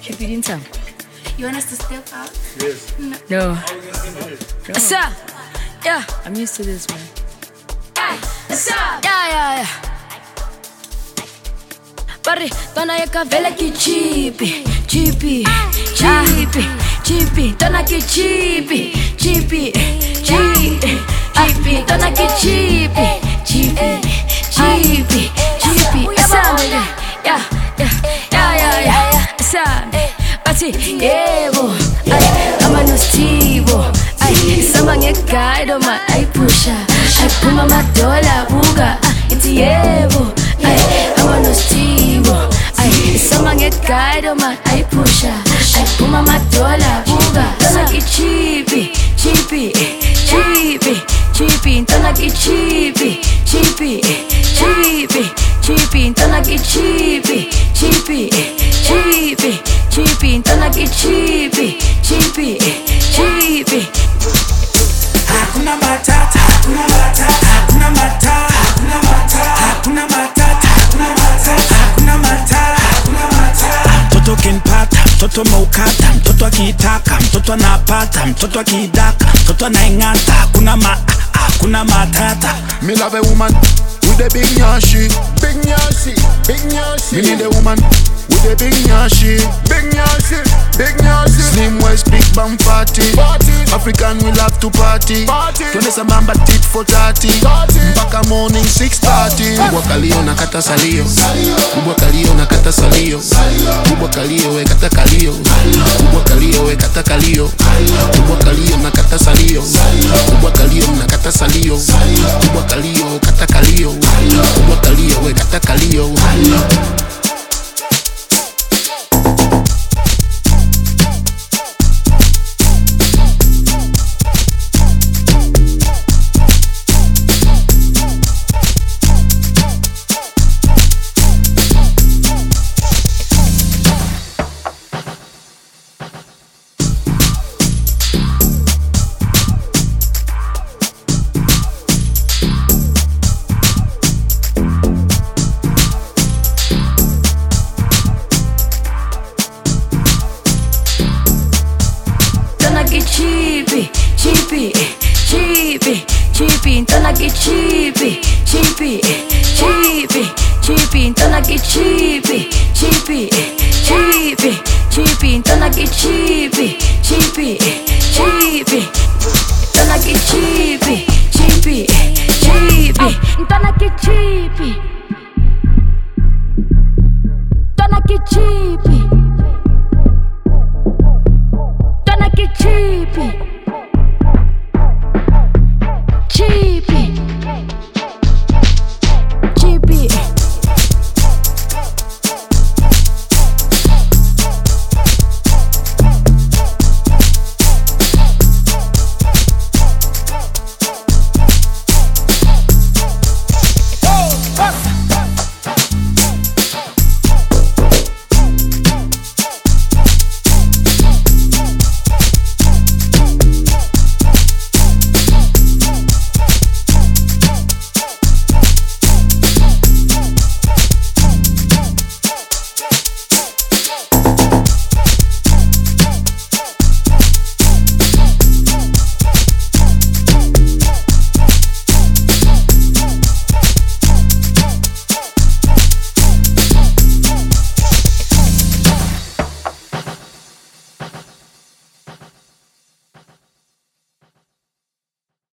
Repeating some. You want us to step out? Yes. No. Sir. Yeah, I'm used to this one. Sir. Yeah. Barry, tona yeka vele ki chipi. Tona ki chipi. Tona ki chipi. Yeah. Bati, yebo. Ama no stivo. Sama ngekaido ma pusha. Puma madola buga. Iti yebo. Ama no stivo. Sama ngekaido ma pusha. Puma madola buga. Tona ki chipi. Tona ki chipi. Tona ki chipi. Tona ki chipi. Hakuna matata, hakuna matata, hakuna matata, hakuna matata, hakuna matata, hakuna matata, hakuna matata, hakuna matata. Mtoto kinpata, mtoto maukata, mtoto akitaka, mtoto anapata, mtoto akidaka, mtoto anaingata, hakuna matata. Me love a woman with a big nyashi. Me need a woman with a big nyashi. Slim waist, big bum party. African we love to party. Twende sambamba tit for 30. Mpaka morning 6:30. Kubwa kalio na kata salio. Kubwa kalio na kata salio. Kubwa kalio we kata kalio. Kubwa kalio we kata kalio. Kubwa kalio na kata salio. Kubwa kalio na kata salio. Kubwa kalio kata kalio. Kubwa kalio we kata kalio. Chippy, tona ki chippy, tona ki chippy, tona ki chippy, tona ki chippy, tona ki chippy, tona ki chippy.